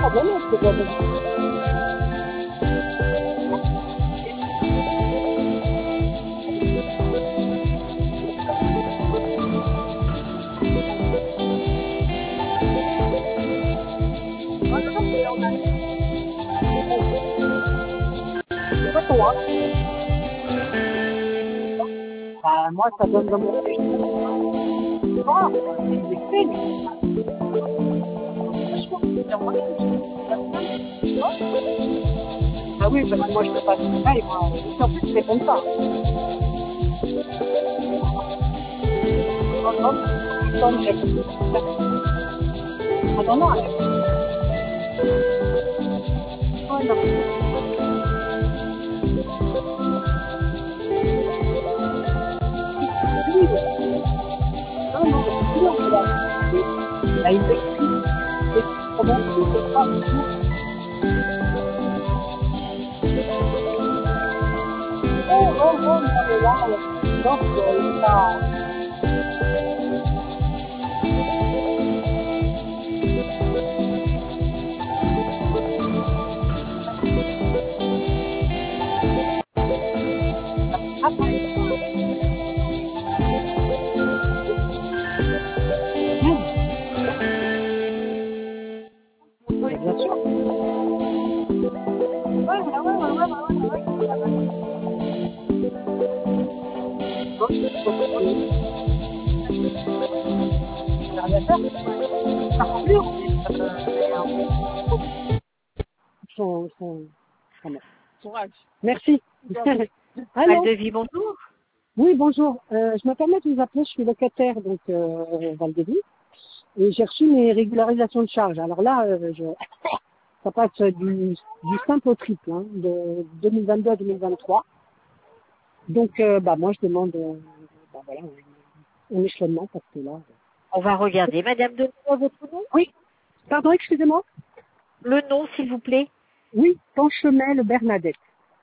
pardonner, c'est pas bon. C'est pas toi. Bah, moi, ça donne dans mon ah, c'est fait, ah oui, parce que moi, je peux pas se mail, moi. En plus, je réponds pas. Non, non, non, ah non, non, oh, non. Non, non, non, là. Là, il écrit, comment je ne sais pas du tout. Oh, non, mais là, non, c'est pas... Bien sûr. Merci. Allô? Valdevie, bonjour. Oui, bonjour. Je me permets de vous appeler, je suis locataire, donc Valdevie, et j'ai reçu mes régularisations de charges. Alors là, ça passe du simple au triple, hein, de 2022 à 2023. Donc, moi, je demande voilà, un échelonnement parce que là... On va regarder. Madame, donnez-moi votre nom. Oui, pardon, excusez-moi. Le nom, s'il vous plaît. Oui, Panchemel Bernadette.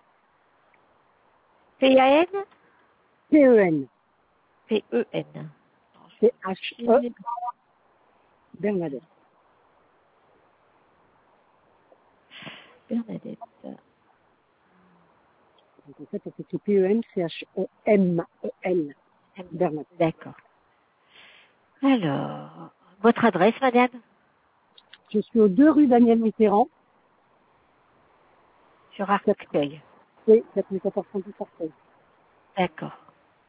P-A-N P-E-N. P-E-N. C-H-E Bernadette. Bernadette. Donc, en fait, on fait P-E-N, C-H-E-M-E-L. Bernadette. D'accord. Alors, votre adresse, madame? Je suis aux 2 rue Daniel Mitterrand. Sur Arcueil. Oui, 4410 Arcueil. D'accord.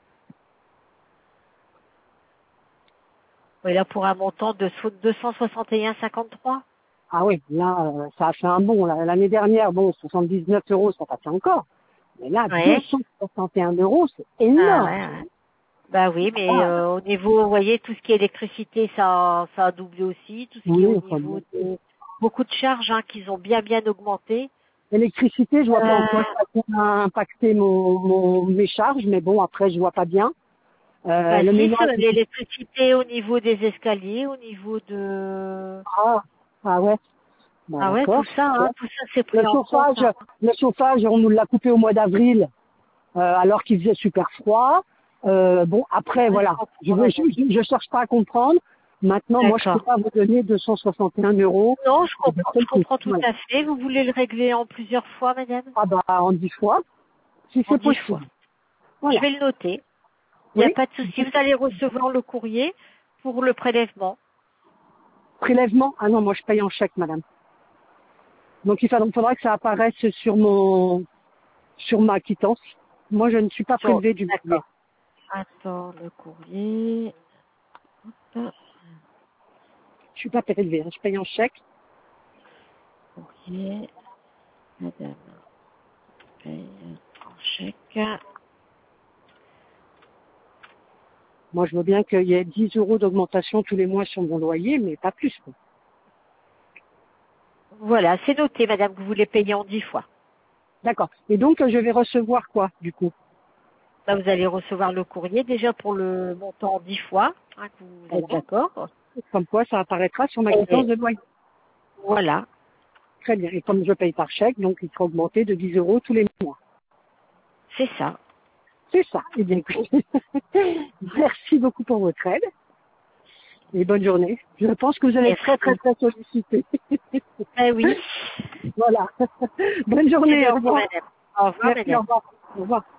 Oui, là, pour un montant de 261,53. Ah oui, là, ça a fait un bond. L'année dernière, bon, 79 €, ça passait encore. Mais là, Ouais. 261 €, c'est énorme. Ah, ouais. Bah oui, mais au niveau, vous voyez, tout ce qui est électricité, ça a doublé aussi. Tout ce qui est au niveau de beaucoup de charges qu'ils ont bien augmenté. L'électricité, je vois pas en quoi ça a impacté mes charges, mais bon, après, je vois pas bien. Le ménage... L'électricité au niveau des escaliers, au niveau de... Ah ouais. Bah, ah ouais, d'accord. tout ça c'est pris en compte. Le chauffage, on nous l'a coupé au mois d'avril, alors qu'il faisait super froid. Bon, après, voilà, je cherche pas à comprendre. Maintenant, moi, je peux pas vous donner 261 €. Non, je comprends tout à fait. Vous voulez le régler en plusieurs fois, madame? Ah bah, en 10 fois, si c'est possible. Fois. Voilà. Je vais le noter. Il n'y a pas de souci. Vous allez recevoir le courrier pour le prélèvement. Prélèvement? Ah non, moi, je paye en chèque, madame. Donc, il faudra que ça apparaisse sur ma quittance. Moi, je ne suis pas prélevée du courrier. Attends, le courrier. Hop. Je suis pas prélevée, hein. Je paye en chèque. Courrier, madame, paye en chèque. Moi, je veux bien qu'il y ait 10 € d'augmentation tous les mois sur mon loyer, mais pas plus, quoi. Voilà, c'est noté, madame, que vous voulez payer en 10 fois. D'accord. Et donc, je vais recevoir quoi, du coup? Là, vous allez recevoir le courrier déjà pour le montant en 10 fois, que vous êtes d'accord. Comme quoi, ça apparaîtra sur ma quittance de loyer. Voilà. Très bien. Et comme je paye par chèque, donc il sera augmenté de 10 € tous les mois. C'est ça. C'est ça. Eh bien, écoutez, merci beaucoup pour votre aide. et bonne journée. Je pense que vous allez être très très très sollicité. Eh oui. Voilà. Bonne journée, au revoir. Au revoir, Merci, madame. au revoir. Au revoir.